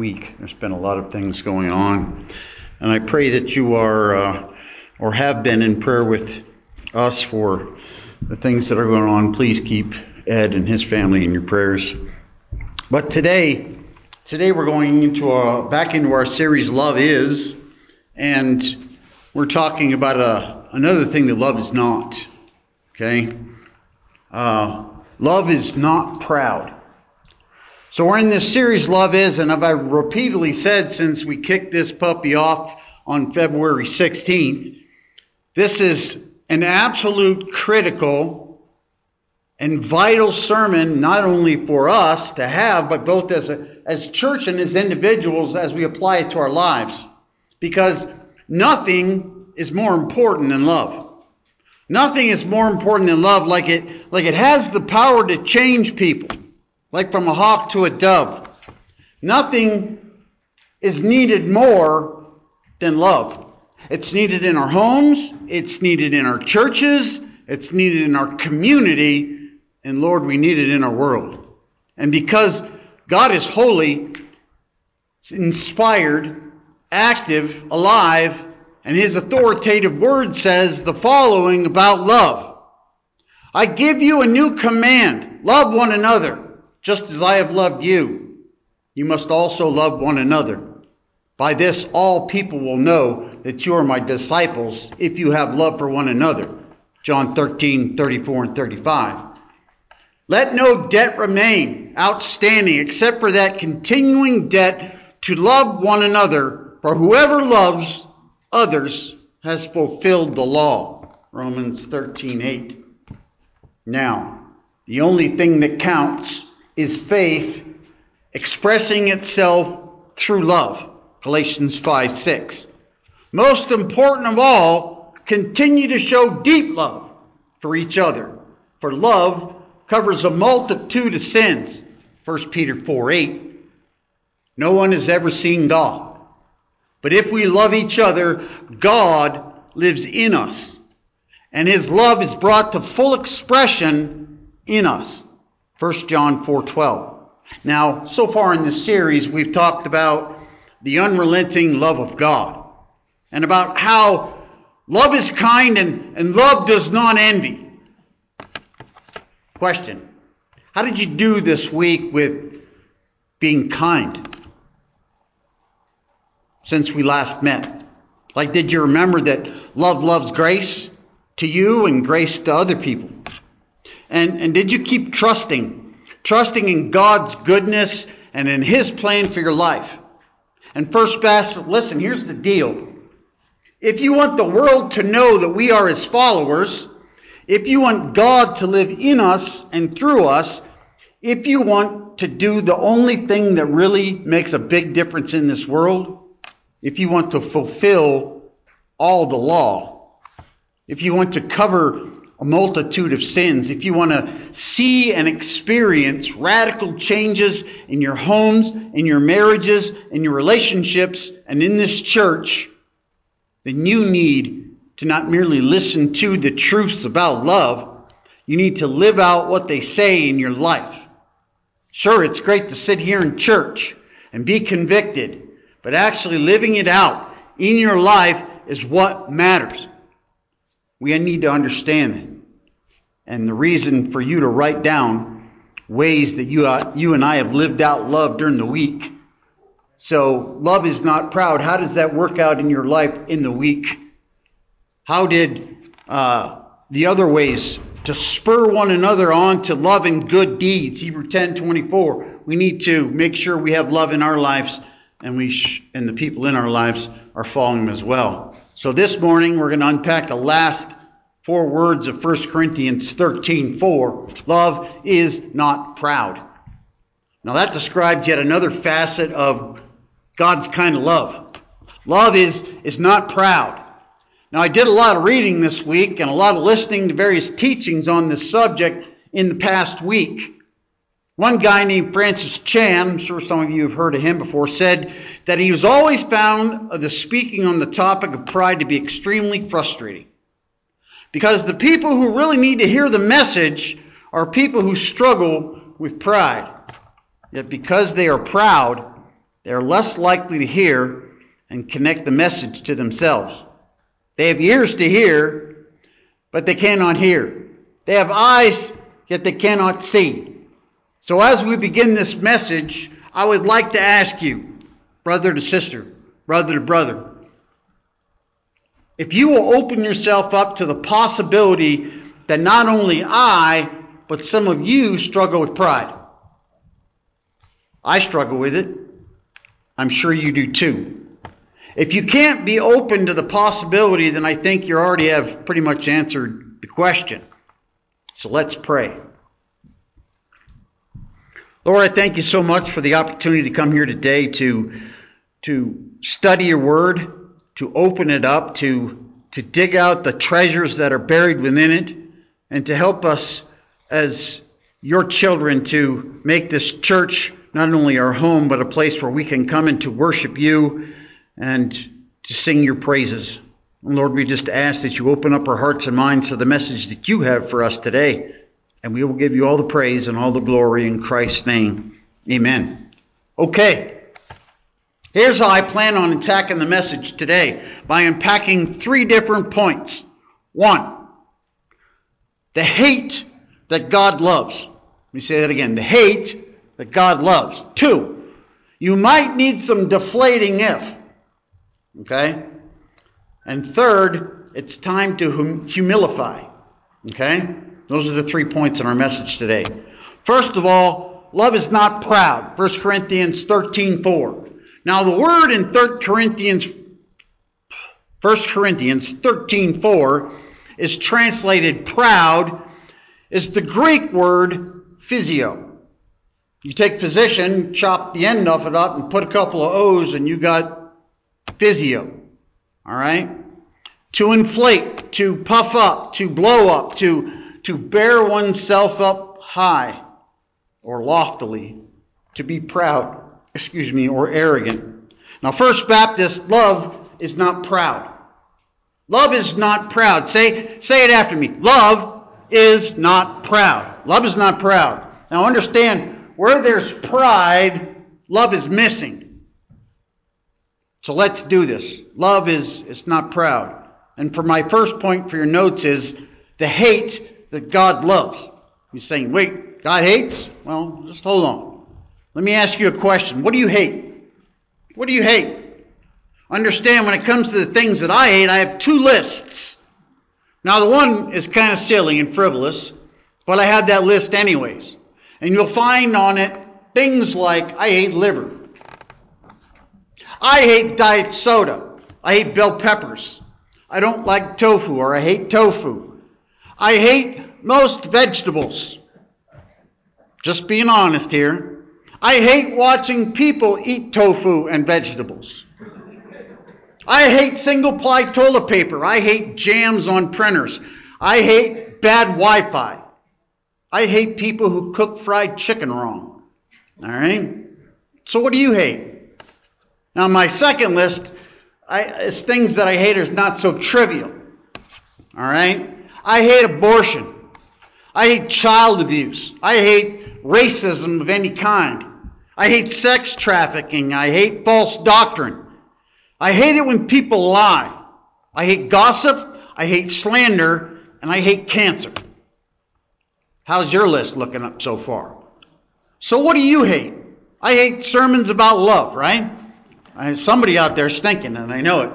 week. There's been a lot of things going on. And I pray that you are or have been in prayer with us for the things that are going on. Please keep Ed and his family in your prayers. But today we're going into back into our series, Love Is, and we're talking about another thing that love is not. Okay? Love is not proud. So we're in this series, Love Is, and I've repeatedly said since we kicked this puppy off on February 16th, this is an absolute critical and vital sermon, not only for us to have, but both as a church and as individuals as we apply it to our lives. Because nothing is more important than love. Nothing is more important than love, like it has the power to change people, like from a hawk to a dove. Nothing is needed more than love. It's needed in our homes, it's needed in our churches, it's needed in our community, and Lord, we need it in our world. And because God is holy, inspired, active, alive, and His authoritative word says the following about love. I give you a new command. Love one another, just as I have loved you. You must also love one another. By this all people will know that you are my disciples if you have love for one another. John 13:34 and 35. Let no debt remain outstanding except for that continuing debt to love one another, for whoever loves others has fulfilled the law. Romans 13:8. Now, the only thing that counts is faith expressing itself through love. Galatians 5:6. Most important of all, continue to show deep love for each other, for love covers a multitude of sins. 1 Peter 4:8. No one has ever seen God. But if we love each other, God lives in us. And His love is brought to full expression in us. 1 John 4:12. Now, so far in this series, we've talked about the unrelenting love of God. And about how love is kind and love does not envy. Question. How did you do this week with being kind since we last met? Like, did you remember that love loves grace to you and grace to other people? And did you keep trusting in God's goodness and in His plan for your life? And first, Pastor, listen, here's the deal. If you want the world to know that we are His followers, if you want God to live in us and through us, if you want to do the only thing that really makes a big difference in this world, if you want to fulfill all the law, if you want to cover a multitude of sins, if you want to see and experience radical changes in your homes, in your marriages, in your relationships, and in this church, then you need to not merely listen to the truths about love, you need to live out what they say in your life. Sure, it's great to sit here in church and be convicted, but actually living it out in your life is what matters. We need to understand that. And the reason for you to write down ways that you and I have lived out love during the week. So, love is not proud. How does that work out in your life in the week? How did the other ways to spur one another on to love and good deeds? Hebrews 10:24. We need to make sure we have love in our lives, and and the people in our lives are following them as well. So this morning we're going to unpack the last 4 words of 1 Corinthians 13:4. Love is not proud. Now that describes yet another facet of God's kind of love. Love is not proud. Now I did a lot of reading this week and a lot of listening to various teachings on this subject in the past week. One guy named Francis Chan, I'm sure some of you have heard of him before, said that he was always found the speaking on the topic of pride to be extremely frustrating. Because the people who really need to hear the message are people who struggle with pride. Yet because they are proud, They're less likely to hear and connect the message to themselves. They have ears to hear, but they cannot hear. They have eyes, yet they cannot see. So as we begin this message, I would like to ask you, brother to sister, brother to brother, if you will open yourself up to the possibility that not only I, but some of you struggle with pride. I struggle with it. I'm sure you do too. If you can't be open to the possibility, then I think you already have pretty much answered the question. So let's pray. Lord, I thank you so much for the opportunity to come here today to study your word, to open it up, to dig out the treasures that are buried within it, and to help us as your children to make this church not only our home, but a place where we can come and to worship you and to sing your praises. And Lord, we just ask that you open up our hearts and minds to the message that you have for us today. And we will give you all the praise and all the glory in Christ's name. Amen. Okay. Here's how I plan on attacking the message today, by unpacking 3 different points. 1, the hate that God loves. Let me say that again. The hate that God loves. 2, you might need some deflating if. Okay? And 3rd, it's time to humilify. Okay? Those are the 3 points in our message today. First of all, love is not proud. 1 Corinthians 13:4. Now the word in 1 Corinthians 13:4 is translated proud, is the Greek word physio. You take physician, chop the end of it up, and put a couple of O's, and you got physio. All right? To inflate, to puff up, to blow up, to bear oneself up high or loftily, to be proud, or arrogant. Now, First Baptist, love is not proud. Love is not proud. Say it after me. Love is not proud. Love is not proud. Now, understand, where there's pride, love is missing. So let's do this. Love is not proud. And for my first point for your notes is the hate that God loves. You're saying, wait, God hates? Well, just hold on. Let me ask you a question. What do you hate? What do you hate? Understand, when it comes to the things that I hate, I have 2 lists. Now, the one is kind of silly and frivolous, but I have that list anyways. And you'll find on it things like, I hate liver. I hate diet soda. I hate bell peppers. I don't like tofu, or I hate tofu. I hate most vegetables. Just being honest here. I hate watching people eat tofu and vegetables. I hate single-ply toilet paper. I hate jams on printers. I hate bad Wi-Fi. I hate people who cook fried chicken wrong. All right? So what do you hate? Now, my second list is things that I hate is not so trivial. All right? I hate abortion. I hate child abuse. I hate racism of any kind. I hate sex trafficking. I hate false doctrine. I hate it when people lie. I hate gossip. I hate slander. And I hate cancer. How's your list looking up so far? So what do you hate? I hate sermons about love, right? Somebody out there is thinking, and I know it.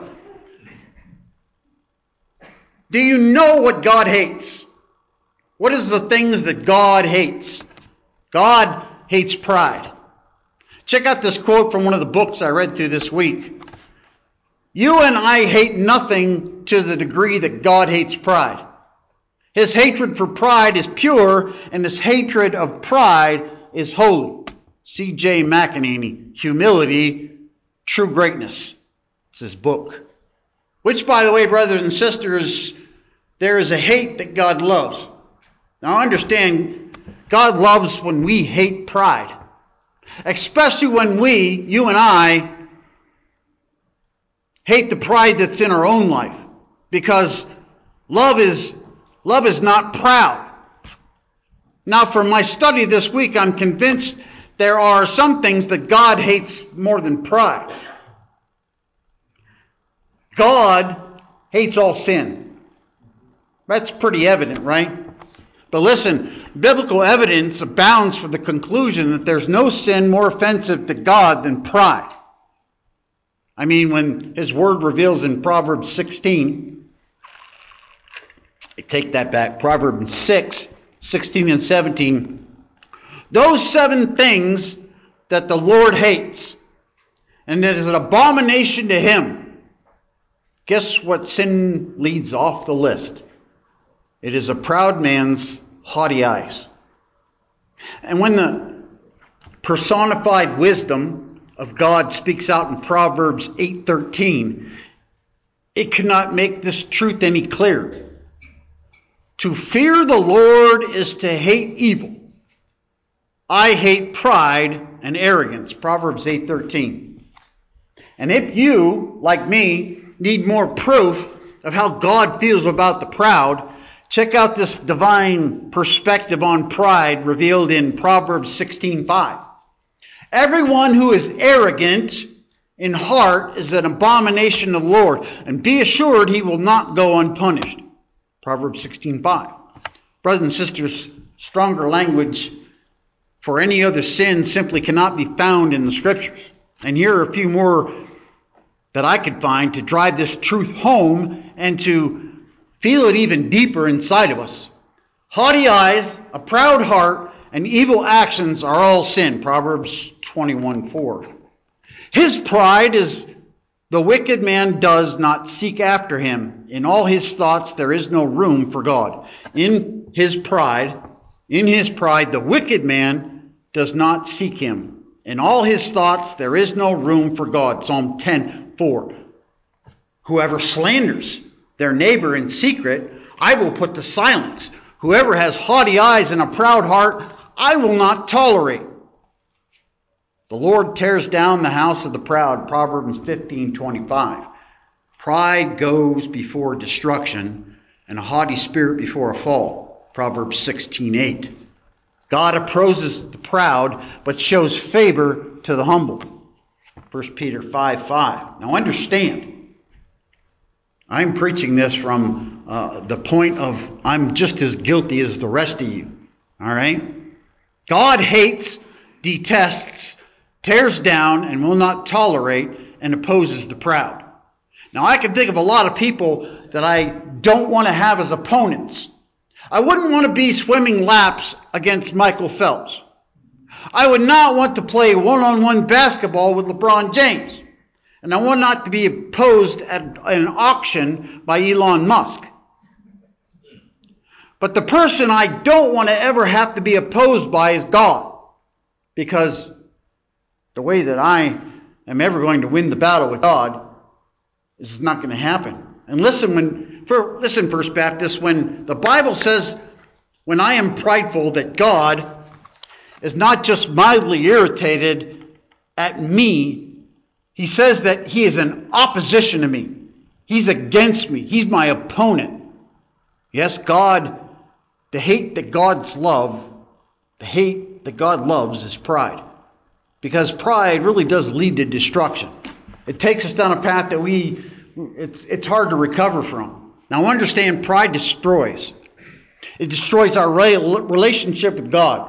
Do you know what God hates? What is the things that God hates? God hates pride. Check out this quote from one of the books I read through this week. You and I hate nothing to the degree that God hates pride. His hatred for pride is pure, and his hatred of pride is holy. C.J. McAnany, Humility, True Greatness. It's his book. Which, by the way, brothers and sisters, there is a hate that God loves. Now understand, God loves when we hate pride. Especially when you and I, hate the pride that's in our own life. Because love is not proud. Now, from my study this week, I'm convinced there are some things that God hates more than pride. God hates all sin. That's pretty evident, right? But listen, biblical evidence abounds for the conclusion that there's no sin more offensive to God than pride. I mean, when His Word reveals in Proverbs 16, I take that back, Proverbs 6, 16 and 17, those 7 things that the Lord hates, and that is an abomination to Him. Guess what sin leads off the list? It is a proud man's haughty eyes. And when the personified wisdom of God speaks out in Proverbs 8:13, it cannot make this truth any clearer. To fear the Lord is to hate evil. I hate pride and arrogance. Proverbs 8:13. And if you, like me, need more proof of how God feels about the proud, check out this divine perspective on pride revealed in Proverbs 16:5. Everyone who is arrogant in heart is an abomination to the Lord, and be assured he will not go unpunished. Proverbs 16:5. Brothers and sisters, stronger language for any other sin simply cannot be found in the Scriptures. And here are a few more that I could find to drive this truth home and to feel it even deeper inside of us. Haughty eyes, a proud heart, and evil actions are all sin. Proverbs 21:4. His pride is the wicked man does not seek after him. In all his thoughts there is no room for God. In his pride, the wicked man does not seek him. In all his thoughts there is no room for God. Psalm 10:4. Whoever slanders their neighbor in secret, I will put to silence. Whoever has haughty eyes and a proud heart, I will not tolerate. The Lord tears down the house of the proud. Proverbs 15:25. Pride goes before destruction, and a haughty spirit before a fall. Proverbs 16:8. God opposes the proud, but shows favor to the humble. 1 Peter 5:5. Now understand, I'm preaching this from the point of I'm just as guilty as the rest of you. All right? God hates, detests, tears down, and will not tolerate and opposes the proud. Now I can think of a lot of people that I don't want to have as opponents. I wouldn't want to be swimming laps against Michael Phelps. I would not want to play one-on-one basketball with LeBron James. And I want not to be opposed at an auction by Elon Musk. But the person I don't want to ever have to be opposed by is God. Because the way that I am ever going to win the battle with God is not going to happen. And listen, First Baptist, when the Bible says, when I am prideful, that God is not just mildly irritated at me, He says that He is in opposition to me. He's against me. He's my opponent. Yes, the hate that God loves is pride. Because pride really does lead to destruction. It takes us down a path that it's hard to recover from. Now understand, pride destroys. It destroys our relationship with God.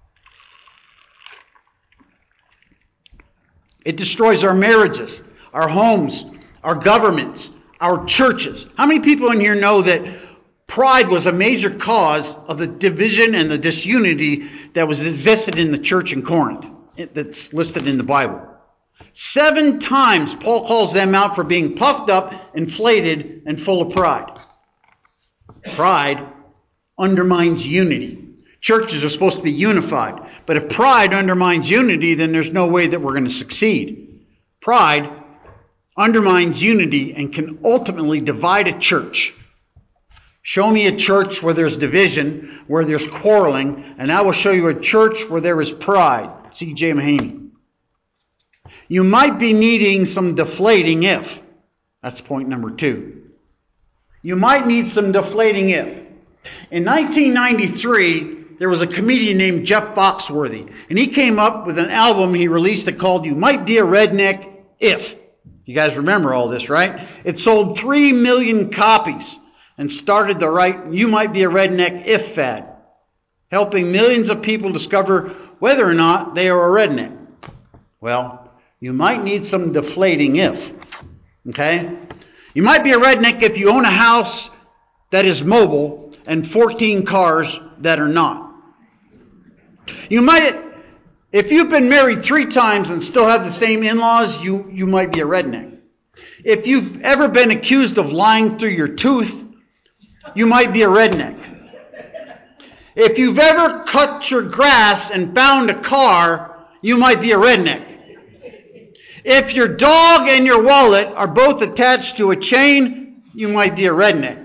It destroys our marriages, our homes, our governments, our churches. How many people in here know that pride was a major cause of the division and the disunity that was existed in the church in Corinth? That's listed in the Bible. 7 times Paul calls them out for being puffed up, inflated, and full of pride. Pride undermines unity. Churches are supposed to be unified. But if pride undermines unity, then there's no way that we're going to succeed. Pride undermines unity and can ultimately divide a church. Show me a church where there's division, where there's quarreling, and I will show you a church where there is pride. C.J. Mahaney. You might be needing some deflating if. That's point number 2. You might need some deflating if. In 1993, there was a comedian named Jeff Foxworthy, and he came up with an album he released that called You Might Be a Redneck If. You guys remember all this, right? It sold 3 million copies and started the You Might Be a Redneck If fad, helping millions of people discover whether or not they are a redneck. Well, you might need some deflating if, okay? You might be a redneck if you own a house that is mobile and 14 cars that are not. You might, if you've been married 3 times and still have the same in-laws, you might be a redneck. If you've ever been accused of lying through your tooth, you might be a redneck. If you've ever cut your grass and found a car, you might be a redneck. If your dog and your wallet are both attached to a chain, you might be a redneck.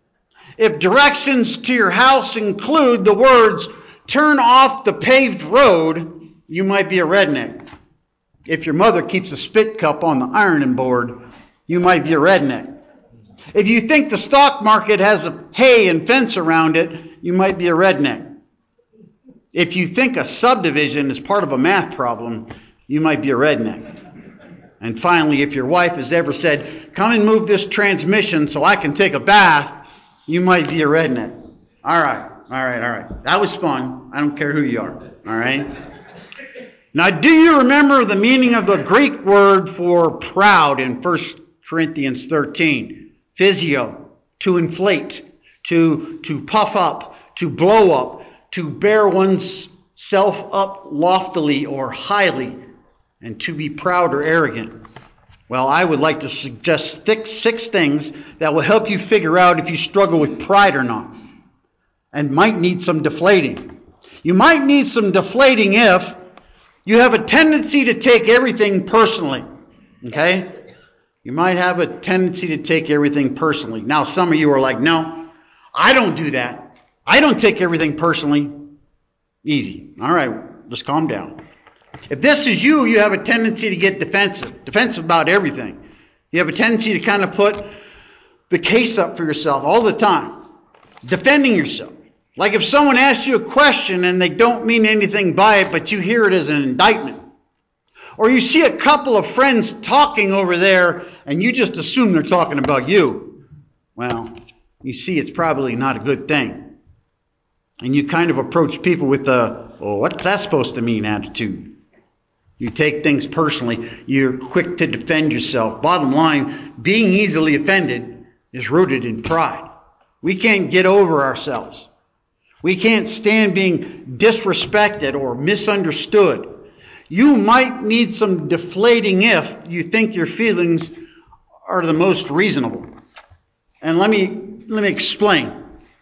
If directions to your house include the words, turn off the paved road, you might be a redneck. If your mother keeps a spit cup on the ironing board, you might be a redneck. If you think the stock market has a hay and fence around it, you might be a redneck. If you think a subdivision is part of a math problem, you might be a redneck. And finally, if your wife has ever said, come and move this transmission so I can take a bath, you might be a redneck. All right. That was fun. I don't care who you are. All right. Now, do you remember the meaning of the Greek word for proud in 1 Corinthians 13? Physio, to inflate, to puff up, to blow up, to bear one's self up loftily or highly, and to be proud or arrogant. Well, I would like to suggest 6 things that will help you figure out if you struggle with pride or not, and might need some deflating. You might need some deflating if you have a tendency to take everything personally. Okay? You might have a tendency to take everything personally. Now, some of you are like, no, I don't do that. I don't take everything personally. Easy. All right, just calm down. If this is you, you have a tendency to get defensive about everything. You have a tendency to kind of put the case up for yourself all the time, defending yourself. Like if someone asks you a question and they don't mean anything by it, but you hear it as an indictment. Or you see a couple of friends talking over there and you just assume they're talking about you. Well, you see it's probably not a good thing. And you kind of approach people with a, well, what's that supposed to mean attitude. You take things personally. You're quick to defend yourself. Bottom line, being easily offended is rooted in pride. We can't get over ourselves. We can't stand being disrespected or misunderstood. You might need some deflating if you think your feelings are the most reasonable. And let me explain.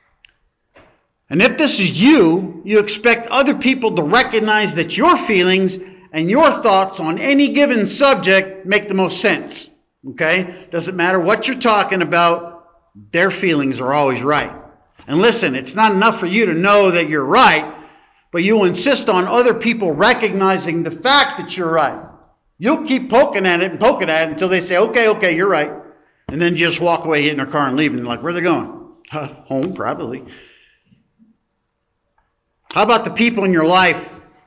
And if this is you expect other people to recognize that your feelings and your thoughts on any given subject make the most sense. Okay? Doesn't matter what you're talking about, their feelings are always right. And listen, it's not enough for you to know that you're right, but you'll insist on other people recognizing the fact that you're right. You'll keep poking at it until they say, okay, you're right. And then you just walk away, get in their car and leave. And like, where are they going? Home, probably. How about the people in your life?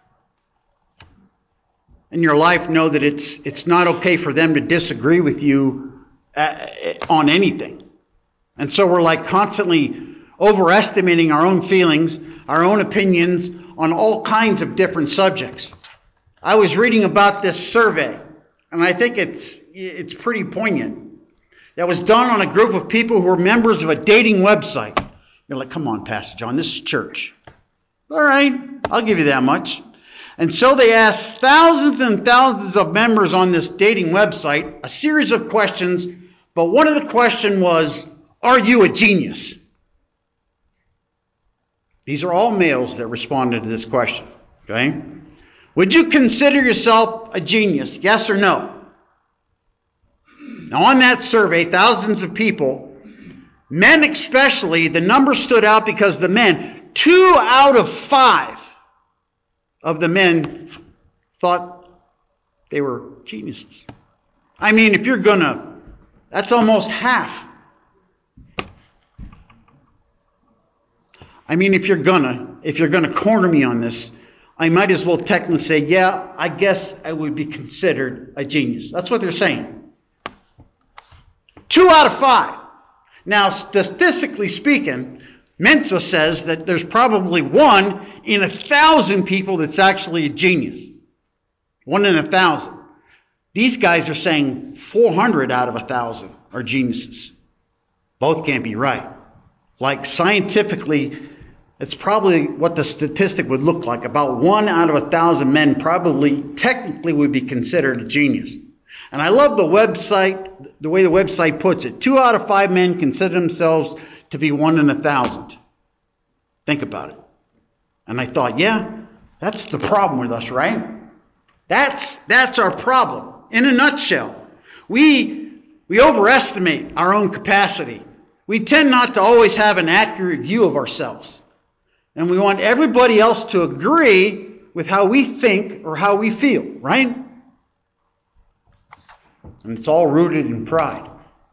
In your life know that it's not okay for them to disagree with you on anything. And so we're like constantly overestimating our own feelings, our own opinions on all kinds of different subjects. I was reading about this survey, and I think it's pretty poignant. That was done on a group of people who were members of a dating website. You're like, come on, Pastor John, this is church. All right, I'll give you that much. And so they asked thousands and thousands of members on this dating website a series of questions, but one of the questions was, are you a genius? These are all males that responded to this question. Okay? Would you consider yourself a genius? Yes or no? Now on that survey, thousands of people, men especially, the number stood out because the men, 2 out of 5 of the men thought they were geniuses. I mean, if you're gonna, that's almost half. I mean, if you're gonna corner me on this, I might as well technically say, yeah, I guess I would be considered a genius. That's what they're saying. 2 out of 5. Now, statistically speaking, Mensa says that there's probably 1 in 1,000 people that's actually a genius. 1 in 1,000. These guys are saying 400 out of 1,000 are geniuses. Both can't be right. Like scientifically, it's probably what the statistic would look like. About 1 out of 1,000 men probably technically would be considered a genius. And I love the way the website puts it. 2 out of 5 men consider themselves to be 1 in 1,000. Think about it. And I thought, yeah, that's the problem with us, right? That's our problem. In a nutshell, we overestimate our own capacity. We tend not to always have an accurate view of ourselves. And we want everybody else to agree with how we think or how we feel, right? And it's all rooted in pride.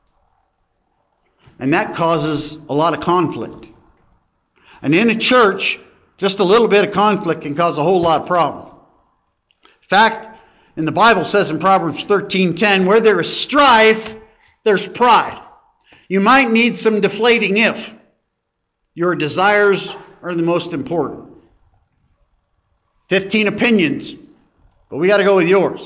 And that causes a lot of conflict. And in a church, just a little bit of conflict can cause a whole lot of problem. In fact, in the Bible says in Proverbs 13:10, where there is strife, there's pride. You might need some deflating if your desires are the most important. 15 opinions, but we got to go with yours.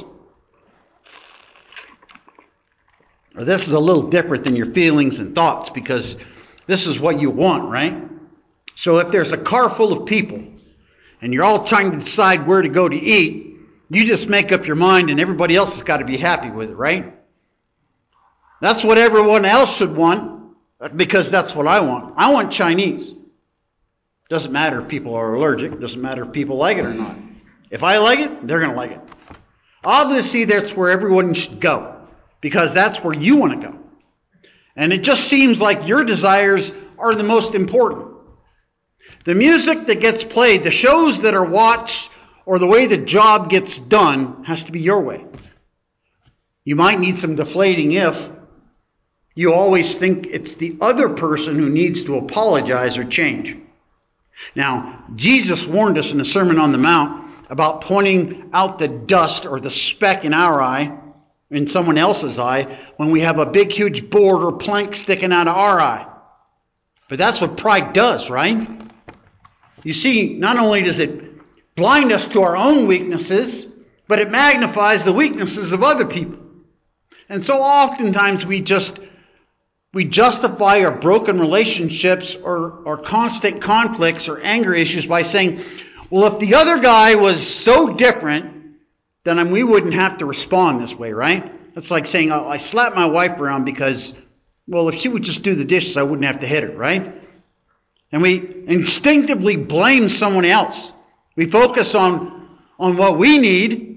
Or this is a little different than your feelings and thoughts because this is what you want, right? So if there's a car full of people and you're all trying to decide where to go to eat, you just make up your mind and everybody else has got to be happy with it, right? That's what everyone else should want because that's what I want. I want Chinese. Doesn't matter if people are allergic. Doesn't matter if people like it or not. If I like it, they're going to like it. Obviously, that's where everyone should go because that's where you want to go. And it just seems like your desires are the most important. The music that gets played, the shows that are watched, or the way the job gets done has to be your way. You might need some deflating if you always think it's the other person who needs to apologize or change. Now, Jesus warned us in the Sermon on the Mount about pointing out the dust or the speck in our eye, in someone else's eye, when we have a big, huge board or plank sticking out of our eye. But that's what pride does, right? You see, not only does it blind us to our own weaknesses, but it magnifies the weaknesses of other people. And so oftentimes we justify our broken relationships or constant conflicts or anger issues by saying, well, if the other guy was so different, then we wouldn't have to respond this way, right? It's like saying, oh, I slapped my wife around because, well, if she would just do the dishes, I wouldn't have to hit her, right? And we instinctively blame someone else. We focus on what we need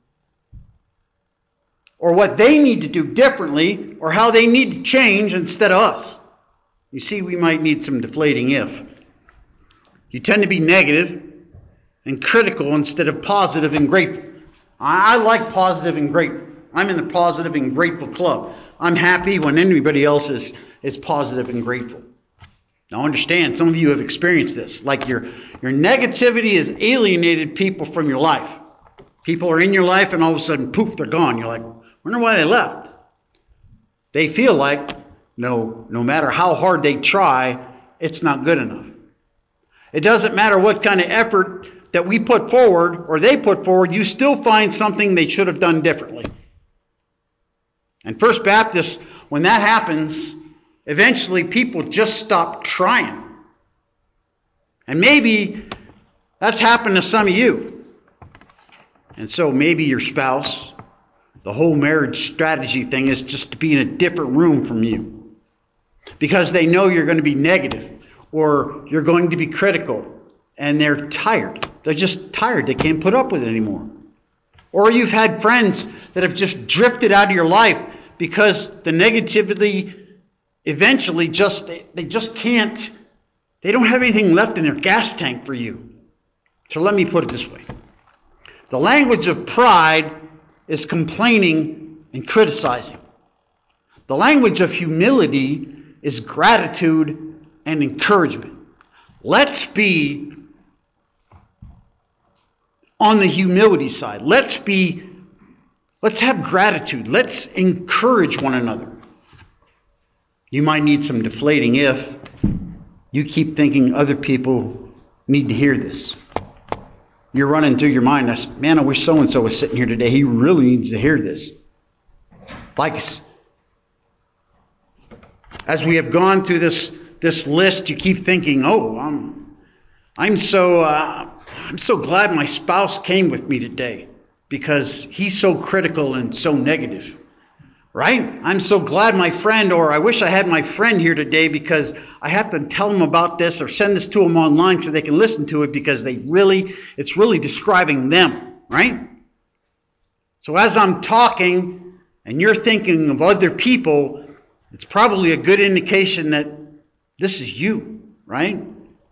or what they need to do differently or how they need to change instead of us. You see, we might need some deflating if. You tend to be negative and critical instead of positive and grateful. I like positive and grateful. I'm in the positive and grateful club. I'm happy when anybody else is positive and grateful. Now understand, some of you have experienced this. Like your negativity has alienated people from your life. People are in your life and all of a sudden, poof, they're gone. You're like, wonder why they left. They feel like no matter how hard they try, it's not good enough. It doesn't matter what kind of effort that we put forward or they put forward, you still find something they should have done differently. And First Baptist, when that happens, eventually people just stop trying. And maybe that's happened to some of you. And so maybe your spouse, the whole marriage strategy thing is just to be in a different room from you. Because they know you're going to be negative or you're going to be critical. And they're tired. They're just tired. They can't put up with it anymore. Or you've had friends that have just drifted out of your life because the negativity eventually they just can't, they don't have anything left in their gas tank for you. So let me put it this way. The language of pride is complaining and criticizing. The language of humility is gratitude and encouragement. Let's be on the humility side. Let's have gratitude. Let's encourage one another. You might need some deflating if you keep thinking other people need to hear this. You're running through your mind, man, I wish so-and-so was sitting here today. He really needs to hear this. Like, as we have gone through this list, you keep thinking, I'm so glad my spouse came with me today because he's so critical and so negative. Right? I'm so glad my friend, or I wish I had my friend here today because I have to tell them about this or send this to them online so they can listen to it because it's really describing them. Right? So as I'm talking and you're thinking of other people, it's probably a good indication that this is you. Right?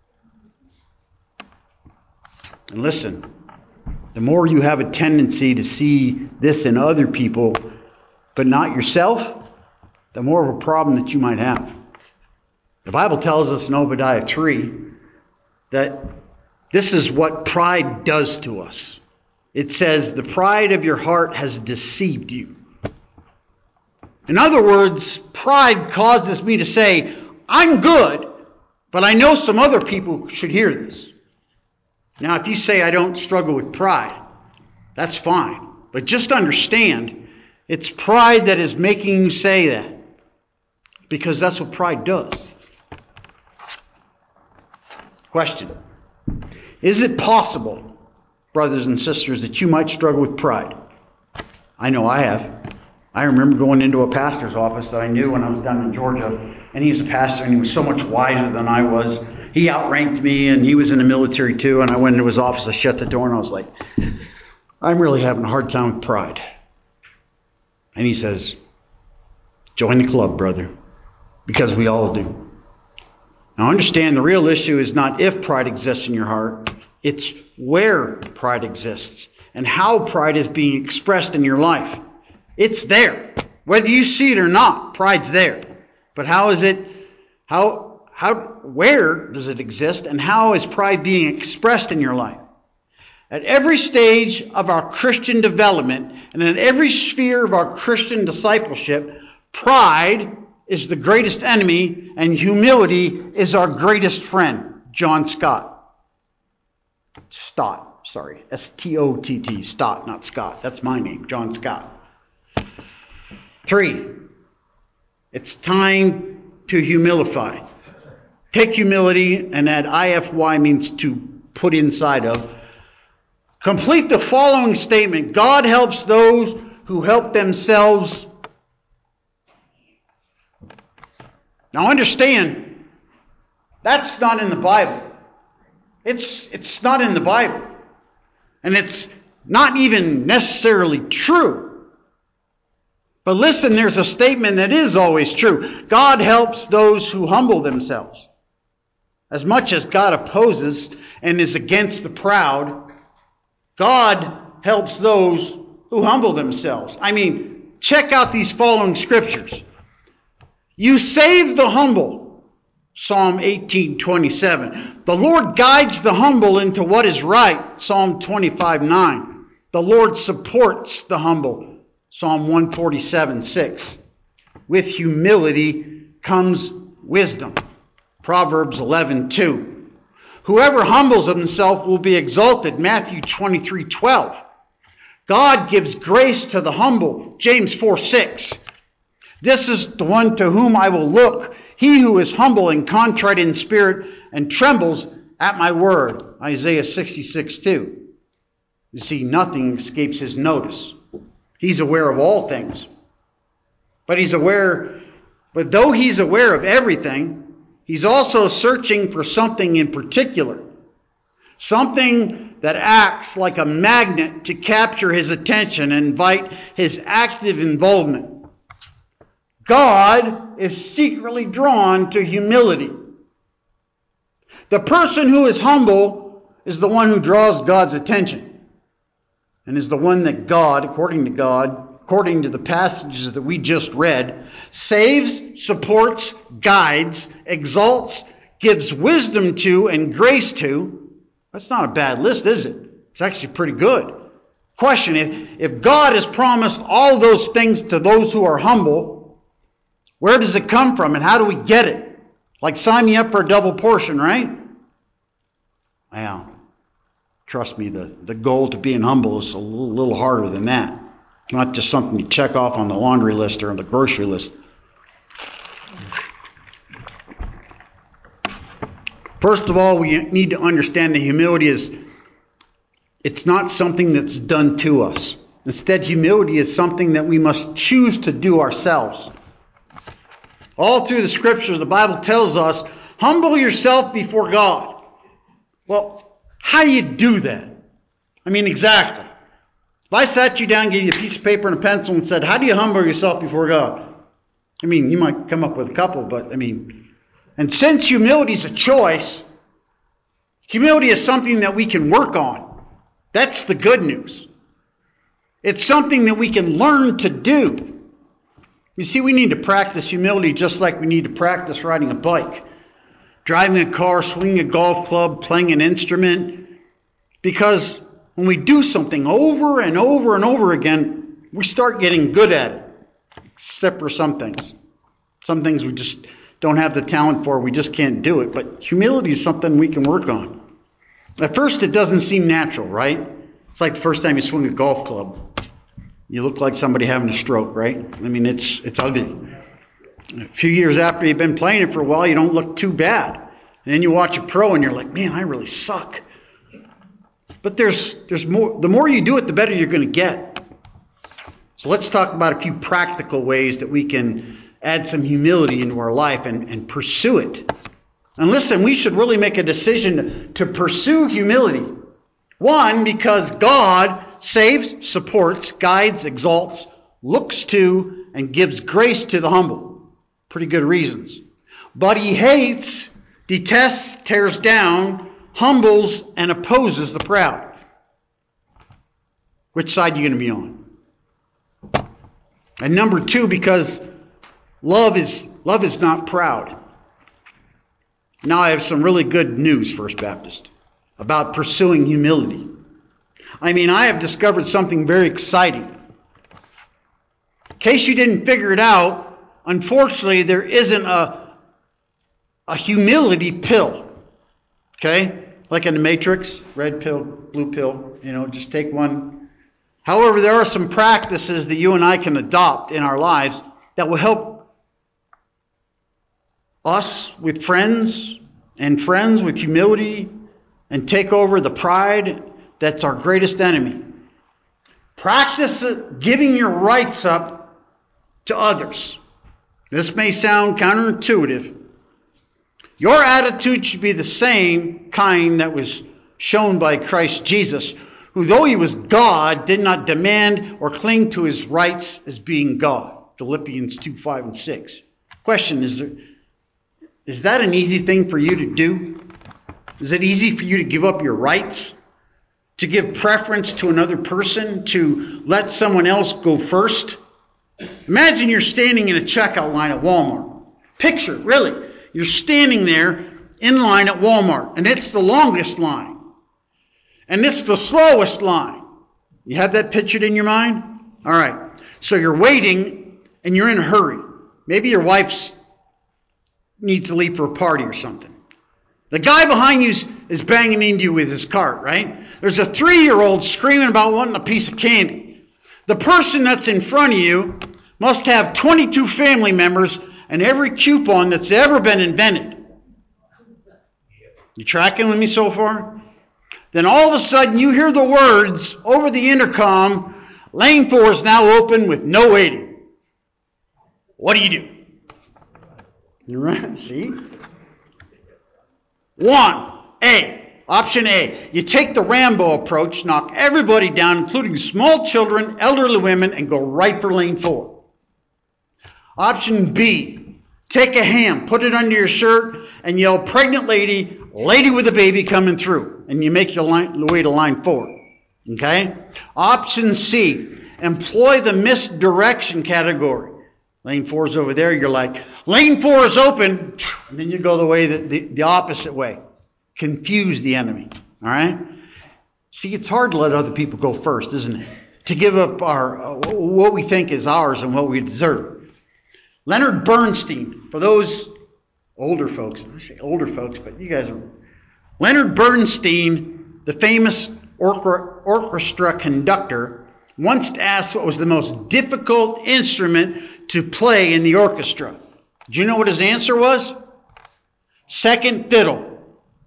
And listen, the more you have a tendency to see this in other people, but not yourself, the more of a problem that you might have. The Bible tells us in Obadiah 3 that this is what pride does to us. It says, the pride of your heart has deceived you. In other words, pride causes me to say, I'm good, but I know some other people should hear this. Now, if you say I don't struggle with pride, that's fine. But just understand, it's pride that is making you say that. Because that's what pride does. Question. Is it possible, brothers and sisters, that you might struggle with pride? I know I have. I remember going into a pastor's office that I knew when I was down in Georgia. And he's a pastor and he was so much wiser than I was. He outranked me and he was in the military too. And I went into his office, I shut the door and I was like, I'm really having a hard time with pride. And he says, join the club, brother, because we all do. Now understand, the real issue is not if pride exists in your heart, it's where pride exists and how pride is being expressed in your life. It's there. Whether you see it or not, pride's there. But where does it exist and how is pride being expressed in your life? At every stage of our Christian development and in every sphere of our Christian discipleship, pride is the greatest enemy and humility is our greatest friend. John Stott. S-T-O-T-T. Stott, not Scott. That's my name, John Stott. 3. It's time to humilify. Take humility and add IFY means to put inside of. Complete the following statement. God helps those who help themselves. Now understand, that's not in the Bible. It's not in the Bible. And it's not even necessarily true. But listen, there's a statement that is always true. God helps those who humble themselves. As much as God opposes and is against the proud, God helps those who humble themselves. I mean, check out these following scriptures. You save the humble. Psalm 18:27. The Lord guides the humble into what is right. Psalm 25:9. The Lord supports the humble. Psalm 147:6. With humility comes wisdom. Proverbs 11:2. Whoever humbles himself will be exalted. Matthew 23:12. God gives grace to the humble. James 4:6. This is the one to whom I will look, he who is humble and contrite in spirit and trembles at my word. Isaiah 66:2. You see, nothing escapes his notice. He's aware of all things. But though he's aware of everything, he's also searching for something in particular. Something that acts like a magnet to capture his attention and invite his active involvement. God is secretly drawn to humility. The person who is humble is the one who draws God's attention. And is the one that God, according to the passages that we just read, saves, supports, guides, exalts, gives wisdom to, and grace to. That's not a bad list, is it? It's actually pretty good. Question, if God has promised all those things to those who are humble, where does it come from and how do we get it? Like sign me up for a double portion, right? Well, trust me, the goal to being humble is a little harder than that. It's not just something you check off on the laundry list or on the grocery list. First of all, we need to understand that humility it's not something that's done to us. Instead, humility is something that we must choose to do ourselves. All through the scriptures, the Bible tells us, humble yourself before God. Well, how do you do that? I mean, exactly. If I sat you down, gave you a piece of paper and a pencil and said, how do you humble yourself before God? I mean, you might come up with a couple, but and since humility is a choice, humility is something that we can work on. That's the good news. It's something that we can learn to do. You see, we need to practice humility just like we need to practice riding a bike, driving a car, swinging a golf club, playing an instrument. Because when we do something over and over and over again, we start getting good at it. Except for some things. Some things we just don't have the talent for. We just can't do it. But humility is something we can work on. At first, it doesn't seem natural, right? It's like the first time you swing a golf club. You look like somebody having a stroke, right? I mean, it's ugly. A few years after you've been playing it for a while, you don't look too bad. And then you watch a pro and you're like, man, I really suck. But there's more. The more you do it, the better you're going to get. So let's talk about a few practical ways that we can add some humility into our life and pursue it. And listen, we should really make a decision to pursue humility. One, because God saves, supports, guides, exalts, looks to, and gives grace to the humble. Pretty good reasons. But he hates, detests, tears down, humbles, and opposes the proud. Which side are you going to be on? And number two, because love is not proud. Now I have some really good news, First Baptist, about pursuing humility. I have discovered something very exciting. In case you didn't figure it out, unfortunately, there isn't a humility pill. Okay? Like in the Matrix, red pill, blue pill, just take one. However, there are some practices that you and I can adopt in our lives that will help us with friends with humility and take over the pride that's our greatest enemy. Practice giving your rights up to others. This may sound counterintuitive. Your attitude should be the same kind that was shown by Christ Jesus, who though he was God, did not demand or cling to his rights as being God. Philippians 2, 5, and 6. Question, is that an easy thing for you to do? Is it easy for you to give up your rights? To give preference to another person? To let someone else go first? Imagine you're standing in a checkout line at Walmart. Picture, really, you're standing there in line at Walmart, and it's the longest line. And it's the slowest line. You have that pictured in your mind? All right. So you're waiting, and you're in a hurry. Maybe your wife needs to leave for a party or something. The guy behind you is banging into you with his cart, right? There's a 3-year-old screaming about wanting a piece of candy. The person that's in front of you must have 22 family members and every coupon that's ever been invented. You tracking with me so far? Then all of a sudden you hear the words over the intercom, lane 4 is now open with no waiting. What do? You're right, see? Option A. You take the Rambo approach, knock everybody down, including small children, elderly women, and go right for lane 4. Option B. Take a ham, put it under your shirt, and yell, pregnant lady with a baby coming through. And you make your way to line 4. Okay? Option C. Employ the misdirection category. Lane 4 is over there. You're like, lane 4 is open. And then you go the way the opposite way. Confuse the enemy. All right? See, it's hard to let other people go first, isn't it? To give up our what we think is ours and what we deserve. Leonard Bernstein, for those older folks, I say older folks, but you guys are... Leonard Bernstein, the famous orchestra conductor, once asked what was the most difficult instrument to play in the orchestra. Do you know what his answer was? Second fiddle.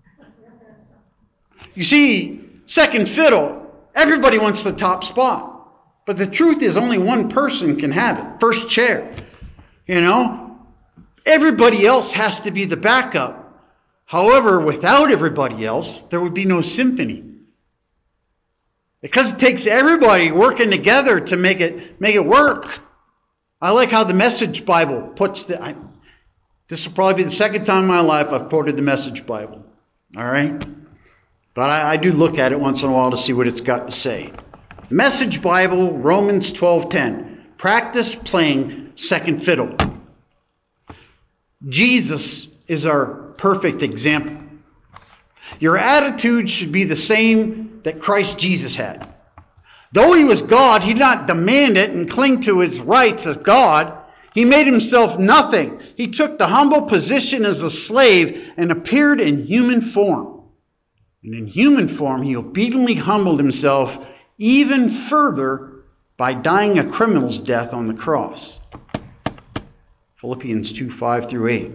You see, second fiddle, everybody wants the top spot. But the truth is only one person can have it. First chair. You know? Everybody else has to be the backup. However, without everybody else, there would be no symphony. Because it takes everybody working together to make it work. I like how the Message Bible puts this will probably be the second time in my life I've quoted the Message Bible. All right? But I do look at it once in a while to see what it's got to say. Message Bible, Romans 12:10. Practice playing second fiddle. Jesus is our perfect example. Your attitude should be the same that Christ Jesus had. Though he was God, he did not demand it and cling to his rights as God. He made himself nothing. He took the humble position as a slave and appeared in human form. And in human form, he obediently humbled himself even further by dying a criminal's death on the cross. Philippians 2:5 through 8.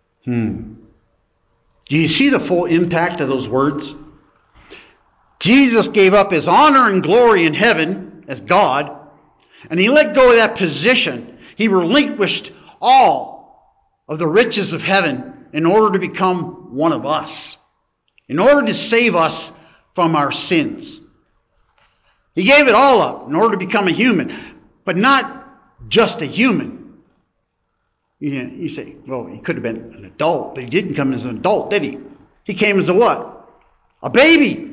Do you see the full impact of those words? Jesus gave up his honor and glory in heaven as God, and he let go of that position. He relinquished all of the riches of heaven in order to become one of us, in order to save us from our sins. He gave it all up in order to become a human, but not just a human. You say, well, he could have been an adult, but he didn't come as an adult, did he? He came as a what? A baby.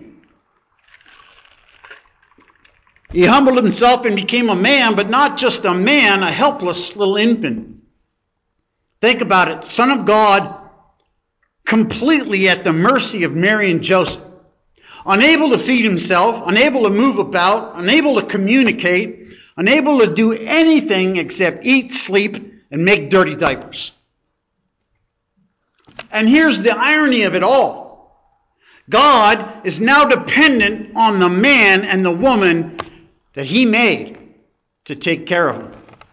He humbled himself and became a man, but not just a man, a helpless little infant. Think about it. Son of God, completely at the mercy of Mary and Joseph. Unable to feed himself, unable to move about, unable to communicate, unable to do anything except eat, sleep, and make dirty diapers. And here's the irony of it all. God is now dependent on the man and the woman that he made to take care of him.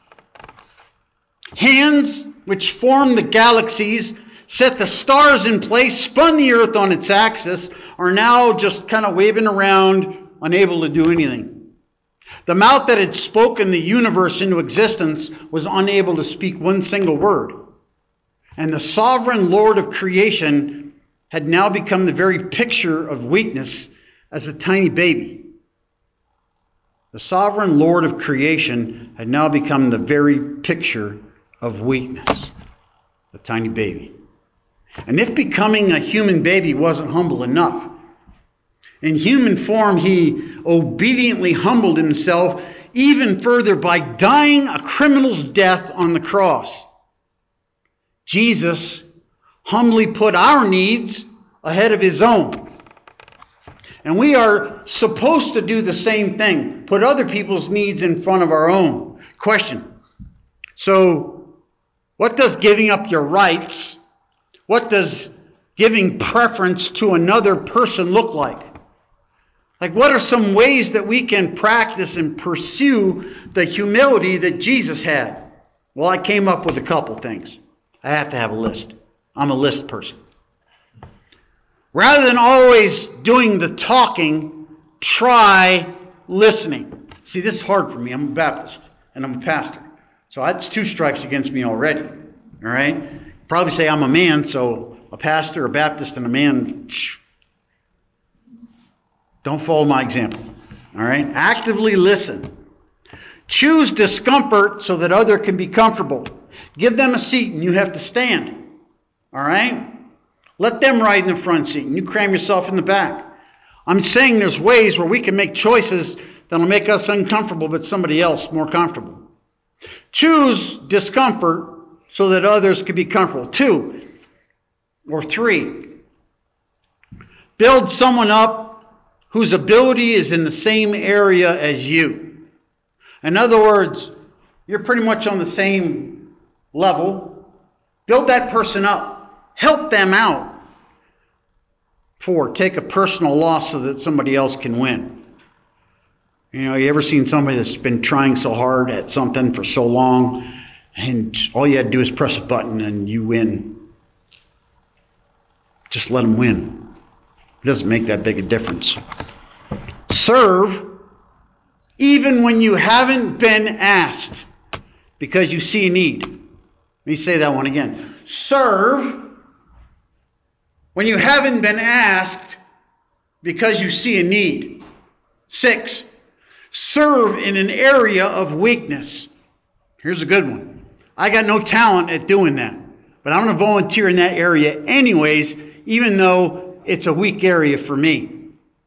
Hands which formed the galaxies, set the stars in place, spun the earth on its axis, are now just kind of waving around, unable to do anything. The mouth that had spoken the universe into existence was unable to speak one single word. And the sovereign Lord of creation had now become the very picture of weakness as a tiny baby. The sovereign Lord of creation had now become the very picture of weakness, a tiny baby. And if becoming a human baby wasn't humble enough, in human form he obediently humbled himself even further by dying a criminal's death on the cross. Jesus humbly put our needs ahead of his own. And we are supposed to do the same thing. Put other people's needs in front of our own. Question. So, what does giving up your rights, what does giving preference to another person look like? Like, what are some ways that we can practice and pursue the humility that Jesus had? Well, I came up with a couple things. I have to have a list. I'm a list person. Rather than always doing the talking, try listening. See, this is hard for me. I'm a Baptist and I'm a pastor. So that's 2 strikes against me already. All right? Probably say I'm a man, so a pastor, a Baptist, and a man. Don't follow my example. All right? Actively listen. Choose discomfort so that other can be comfortable. Give them a seat and you have to stand. All right? Let them ride in the front seat and you cram yourself in the back. I'm saying there's ways where we can make choices that will make us uncomfortable but somebody else more comfortable. Choose discomfort so that others can be comfortable. 2 or 3. Build someone up whose ability is in the same area as you. In other words, you're pretty much on the same level. Build that person up. Help them out. 4, take a personal loss so that somebody else can win. You ever seen somebody that's been trying so hard at something for so long, and all you had to do is press a button and you win? Just let them win. It doesn't make that big a difference. Serve even when you haven't been asked because you see a need. Let me say that one again. Serve when you haven't been asked because you see a need. 6, serve in an area of weakness. Here's a good one. I got no talent at doing that, but I'm going to volunteer in that area anyways, even though it's a weak area for me.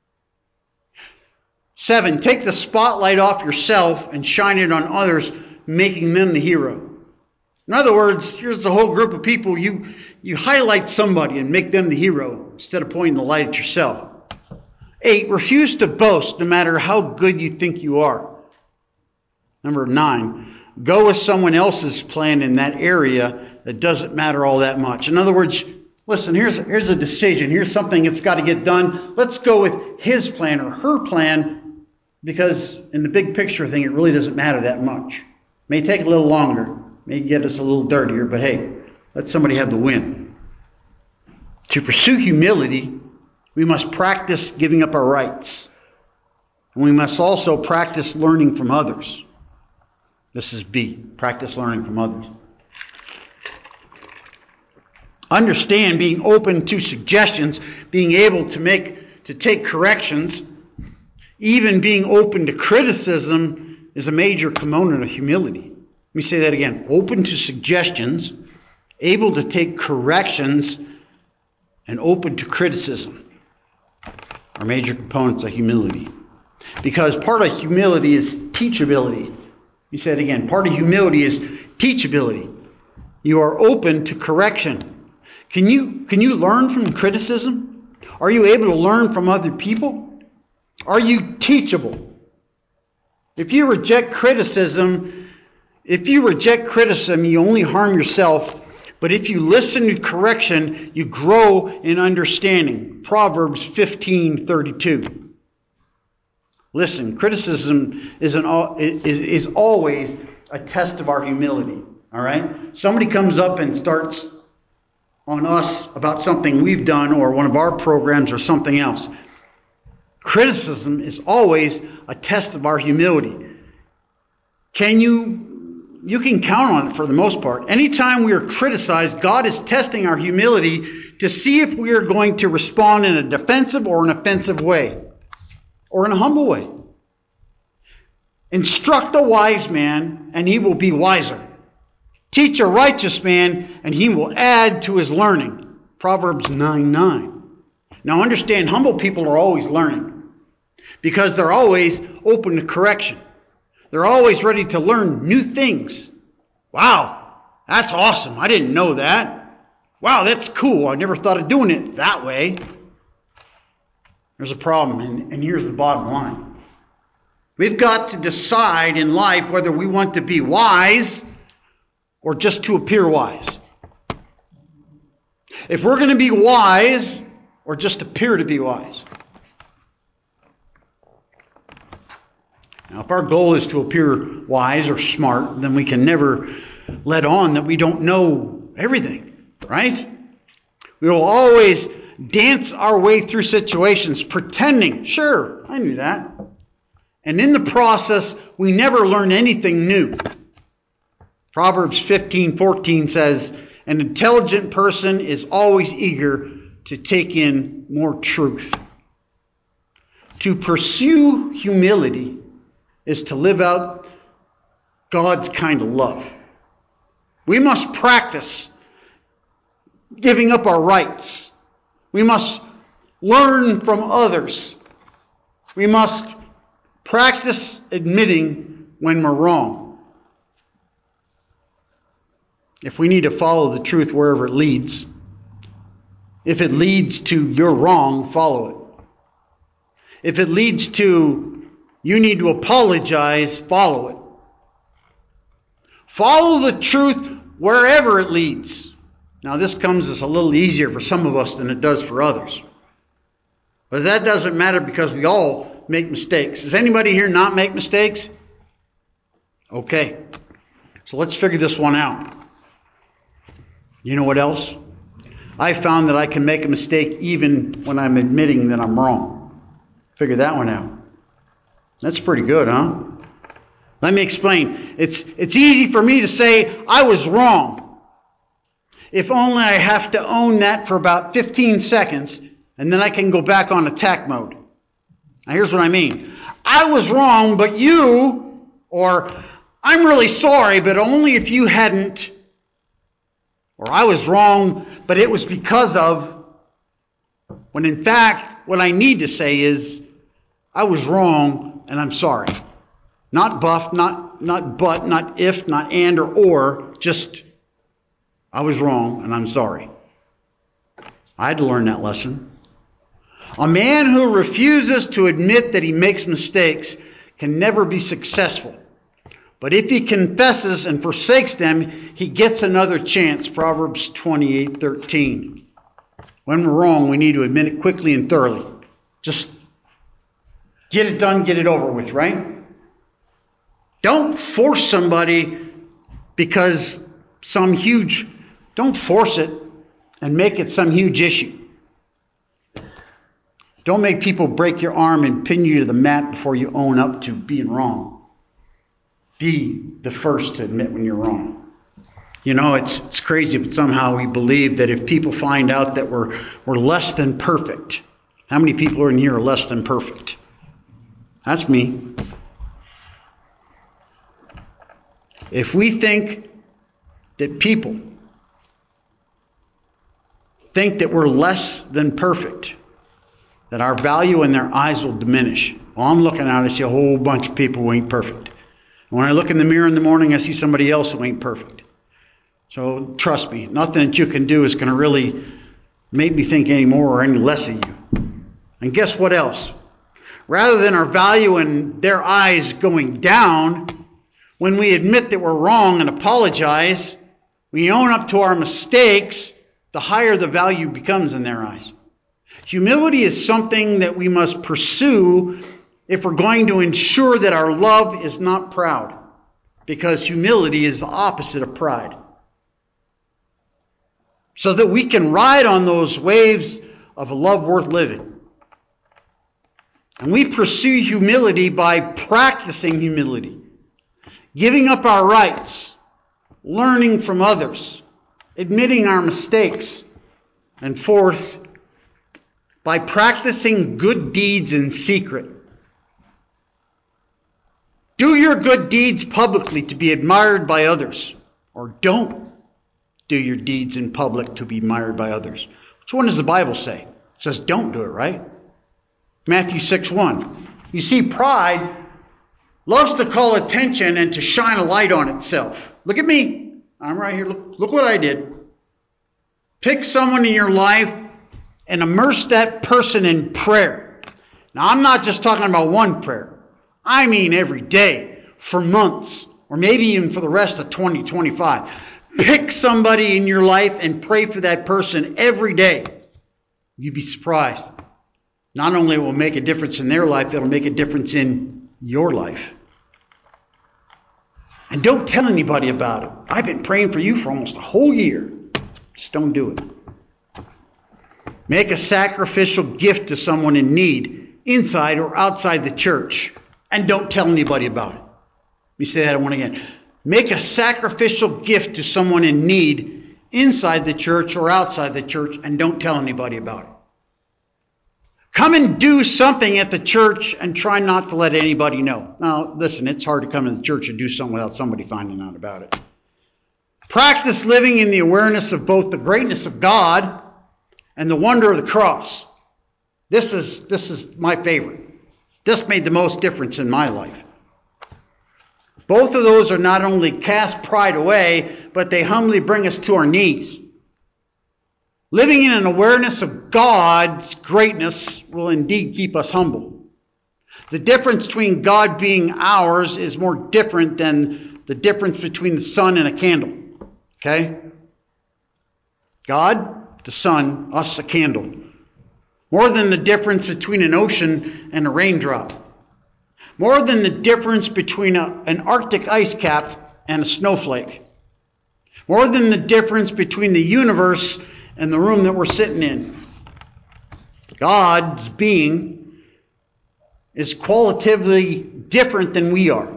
7, take the spotlight off yourself and shine it on others, making them the hero. In other words, here's a whole group of people. You highlight somebody and make them the hero instead of pointing the light at yourself. 8, refuse to boast no matter how good you think you are. Number 9, go with someone else's plan in that area that doesn't matter all that much. In other words, listen, here's a decision. Here's something that's got to get done. Let's go with his plan or her plan, because in the big picture thing, it really doesn't matter that much. May take a little longer. May get us a little dirtier, but hey, let somebody have the win. To pursue humility, we must practice giving up our rights. And we must also practice learning from others. This is B, practice learning from others. Understand being open to suggestions, being able to take corrections, even being open to criticism is a major component of humility. Let me say that again. Open to suggestions, able to take corrections, and open to criticism are major components of humility. Because part of humility is teachability. Let me say it again. Part of humility is teachability. You are open to correction. Can you learn from criticism? Are you able to learn from other people? Are you teachable? If you reject criticism, you only harm yourself. But if you listen to correction, you grow in understanding. Proverbs 15:32. Listen, criticism is always a test of our humility. All right? Somebody comes up and starts on us about something we've done or one of our programs or something else. Criticism is always a test of our humility. You can count on it for the most part. Anytime we are criticized, God is testing our humility to see if we are going to respond in a defensive or an offensive way, or in a humble way. Instruct a wise man, and he will be wiser. Teach a righteous man, and he will add to his learning. Proverbs 9:9. Now understand, humble people are always learning, because they're always open to correction. They're always ready to learn new things. Wow, that's awesome. I didn't know that. Wow, that's cool. I never thought of doing it that way. There's a problem, and here's the bottom line. We've got to decide in life whether we want to be wise or just to appear wise. If we're going to be wise or just appear to be wise. Now, if our goal is to appear wise or smart, then we can never let on that we don't know everything, right? We will always dance our way through situations pretending, sure, I knew that. And in the process, we never learn anything new. Proverbs 15:14 says, an intelligent person is always eager to take in more truth. To pursue humility is to live out God's kind of love. We must practice giving up our rights. We must learn from others. We must practice admitting when we're wrong. if we need to follow the truth wherever it leads, if it leads to you're wrong, follow it. If it leads to you need to apologize, follow it. Follow the truth wherever it leads. Now this comes as a little easier for some of us than it does for others. But that doesn't matter because we all make mistakes. Does anybody here not make mistakes? Okay. So let's figure this one out. You know what else? I found that I can make a mistake even when I'm admitting that I'm wrong. Figure that one out. That's pretty good, huh? Let me explain. It's easy for me to say I was wrong. If only I have to own that for about 15 seconds, and then I can go back on attack mode. Now here's what I mean. I was wrong, but you, or I'm really sorry, but only if you hadn't, or I was wrong, but it was because of, when in fact, what I need to say is, I was wrong, and I'm sorry. Not buff, not but, not if, not and or, just, I was wrong, and I'm sorry. I had to learn that lesson. A man who refuses to admit that he makes mistakes can never be successful. But if he confesses and forsakes them, he gets another chance. Proverbs 28:13. When we're wrong, we need to admit it quickly and thoroughly. Just get it done, get it over with, right? Don't force somebody because don't force it and make it some huge issue. Don't make people break your arm and pin you to the mat before you own up to being wrong. Be the first to admit when you're wrong. You know, it's crazy, but somehow we believe that if people find out that we're less than perfect. How many people are in here are less than perfect? That's me. If we think that people think that we're less than perfect, that our value in their eyes will diminish. Well, I'm looking out, I see a whole bunch of people who ain't perfect. And when I look in the mirror in the morning, I see somebody else who ain't perfect. So trust me, nothing that you can do is going to really make me think any more or any less of you. And guess what else? Rather than our value in their eyes going down, when we admit that we're wrong and apologize, we own up to our mistakes, the higher the value becomes in their eyes. Humility is something that we must pursue if we're going to ensure that our love is not proud, because humility is the opposite of pride. So that we can ride on those waves of a love worth living. And we pursue humility by practicing humility, giving up our rights, learning from others, admitting our mistakes, and fourth, by practicing good deeds in secret. Do your good deeds publicly to be admired by others, or don't do your deeds in public to be admired by others. Which one does the Bible say? It says don't do it, right? Matthew 6:1. You see, pride loves to call attention and to shine a light on itself. Look at me. I'm right here. Look what I did. Pick someone in your life and immerse that person in prayer. Now, I'm not just talking about one prayer. I mean every day, for months, or maybe even for the rest of 2025. Pick somebody in your life and pray for that person every day. You'd be surprised. Not only will it make a difference in their life, it'll make a difference in your life. And don't tell anybody about it. I've been praying for you for almost a whole year. Just don't do it. Make a sacrificial gift to someone in need, inside or outside the church, and don't tell anybody about it. Let me say that one again. Make a sacrificial gift to someone in need, inside the church or outside the church, and don't tell anybody about it. Come and do something at the church and try not to let anybody know. Now, listen, it's hard to come to the church and do something without somebody finding out about it. Practice living in the awareness of both the greatness of God and the wonder of the cross. This is my favorite. This made the most difference in my life. Both of those are not only cast pride away, but they humbly bring us to our knees. Living in an awareness of God's greatness will indeed keep us humble. The difference between God being ours is more different than the difference between the sun and a candle. Okay? God, the sun, us, a candle. More than the difference between an ocean and a raindrop. More than the difference between an Arctic ice cap and a snowflake. More than the difference between the universe and the room that we're sitting in. God's being is qualitatively different than we are.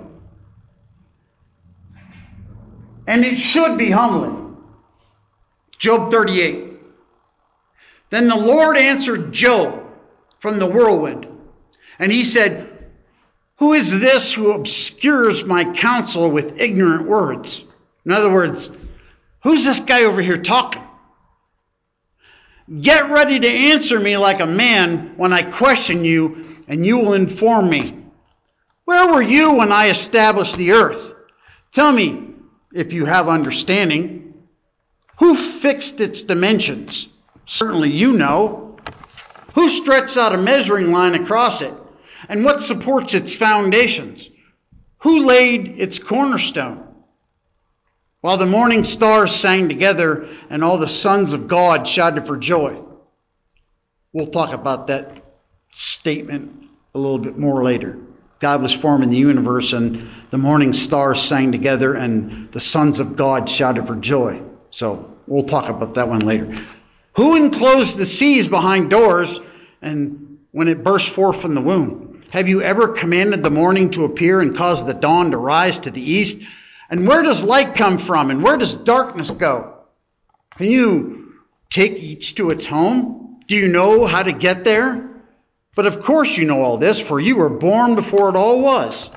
And it should be humbling. Job 38. Then the Lord answered Job from the whirlwind, and he said, who is this who obscures my counsel with ignorant words? In other words, who's this guy over here talking? Get ready to answer me like a man when I question you, and you will inform me. Where were you when I established the earth? Tell me, if you have understanding. Who fixed its dimensions? Certainly you know. Who stretched out a measuring line across it? And what supports its foundations? Who laid its cornerstone? While the morning stars sang together and all the sons of God shouted for joy. We'll talk about that statement a little bit more later. God was forming the universe and the morning stars sang together and the sons of God shouted for joy. So we'll talk about that one later. Who enclosed the seas behind doors and when it burst forth from the womb? Have you ever commanded the morning to appear and caused the dawn to rise to the east? And where does light come from? And where does darkness go? Can you take each to its home? Do you know how to get there? But of course you know all this, for you were born before it all was.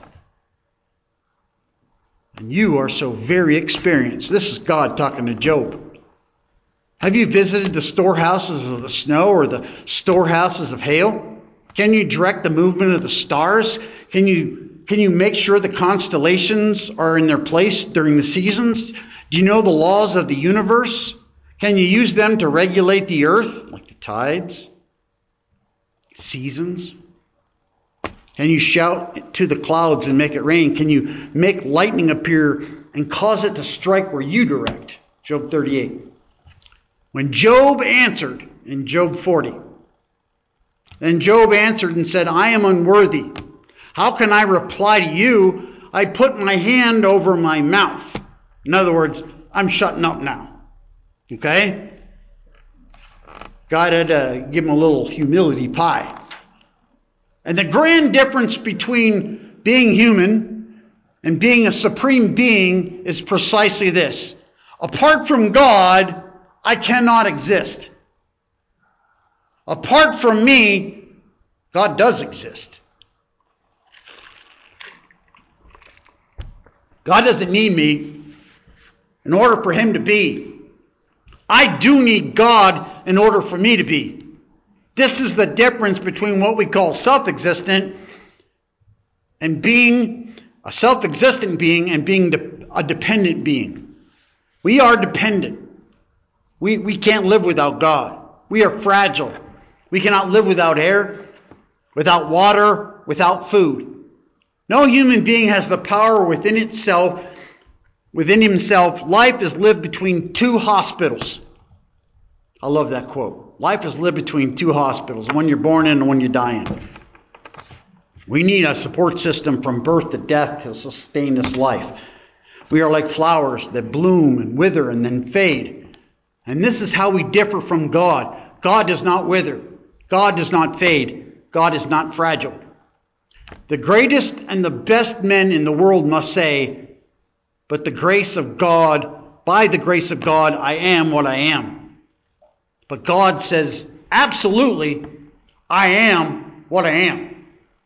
And you are so very experienced. This is God talking to Job. Have you visited the storehouses of the snow or the storehouses of hail? Can you direct the movement of the stars? Can you make sure the constellations are in their place during the seasons? Do you know the laws of the universe? Can you use them to regulate the earth, like the tides, seasons? Can you shout to the clouds and make it rain? Can you make lightning appear and cause it to strike where you direct? Job 38. When Job answered in Job 40, then Job answered and said, I am unworthy. How can I reply to you? I put my hand over my mouth. In other words, I'm shutting up now. Okay? God had to give him a little humility pie. And the grand difference between being human and being a supreme being is precisely this. Apart from God, I cannot exist. Apart from me, God does exist. God doesn't need me in order for him to be. I do need God in order for me to be. This is the difference between what we call self-existent and being a self-existent being and being a dependent being. We are dependent. We can't live without God. We are fragile. We cannot live without air, without water, without food. No human being has the power within himself. Life is lived between two hospitals. I love that quote. Life is lived between two hospitals, one you're born in and one you die in. We need a support system from birth to death to sustain this life. We are like flowers that bloom and wither and then fade. And this is how we differ from God. God does not wither. God does not fade. God is not fragile. The greatest and the best men in the world must say, but by the grace of God, I am what I am. But God says, absolutely, I am what I am.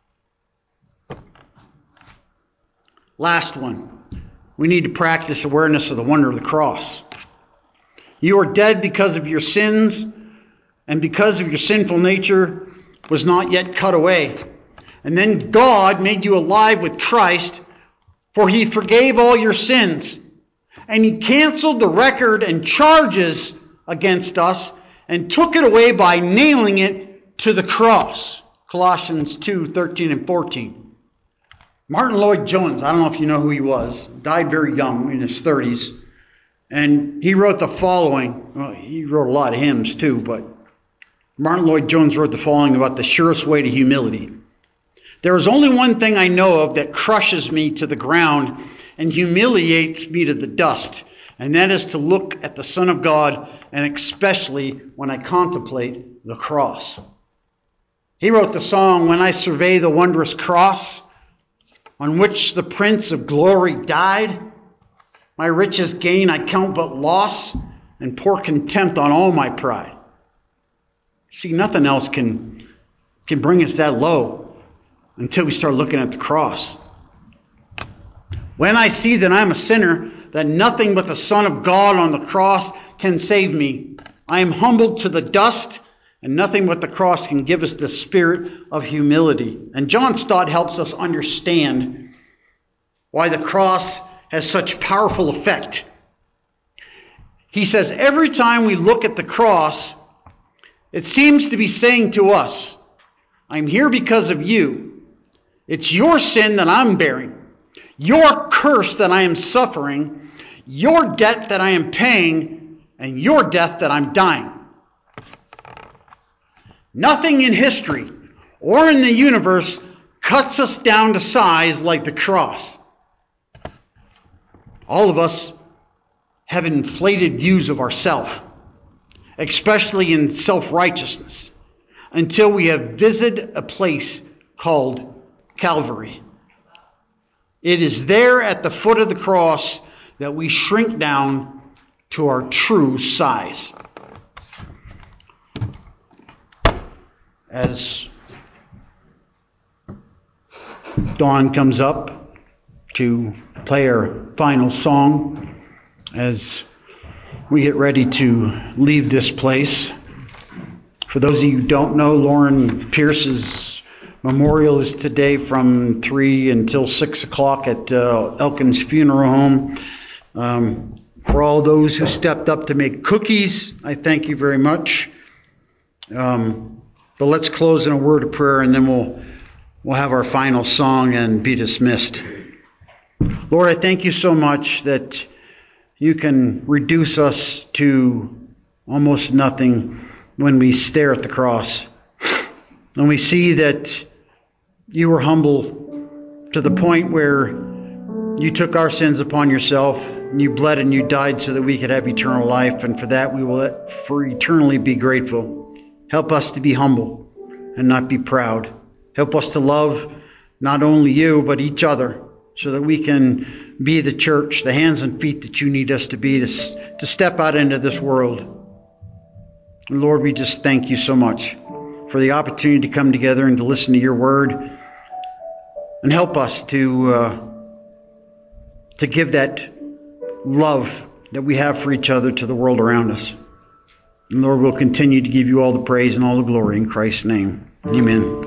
Last one. We need to practice awareness of the wonder of the cross. You are dead because of your sins, and because of your sinful nature was not yet cut away. And then God made you alive with Christ. For he forgave all your sins, and he canceled the record and charges against us and took it away by nailing it to the cross. Colossians 2:13 and 14. Martin Lloyd-Jones, I don't know if you know who he was, died very young, in his 30s. And he wrote the following. Well, he wrote a lot of hymns too, but Martin Lloyd-Jones wrote the following about the surest way to humility. There is only one thing I know of that crushes me to the ground and humiliates me to the dust, and that is to look at the Son of God, and especially when I contemplate the cross. He wrote the song, When I Survey the Wondrous Cross, on which the Prince of Glory died, my richest gain I count but loss, and pour contempt on all my pride. See, nothing else can bring us that low until we start looking at the cross. When I see that I'm a sinner, that nothing but the Son of God on the cross can save me, I am humbled to the dust, and nothing but the cross can give us the spirit of humility. And John Stott helps us understand why the cross has such powerful effect. He says, every time we look at the cross, it seems to be saying to us, I'm here because of you. It's your sin that I'm bearing, your curse that I am suffering, your debt that I am paying, and your death that I'm dying. Nothing in history or in the universe cuts us down to size like the cross. All of us have inflated views of ourselves, especially in self-righteousness, until we have visited a place called Calvary. It is there at the foot of the cross that we shrink down to our true size. As Dawn comes up to play our final song, as we get ready to leave this place. For those of you who don't know, Lauren Pierce's memorial is today from 3 until 6 o'clock at Elkins Funeral Home. For all those who stepped up to make cookies, I thank you very much. But let's close in a word of prayer, and then we'll have our final song and be dismissed. Lord, I thank you so much that you can reduce us to almost nothing when we stare at the cross. And we see that you were humble to the point where you took our sins upon yourself, and you bled and you died so that we could have eternal life. And for that we will for eternally be grateful. Help us to be humble and not be proud. Help us to love not only you, but each other, so that we can be the church, the hands and feet that you need us to be, to step out into this world. And Lord, we just thank you so much for the opportunity to come together and to listen to your word. And help us to give that love that we have for each other to the world around us. And Lord, we'll continue to give you all the praise and all the glory in Christ's name. Amen.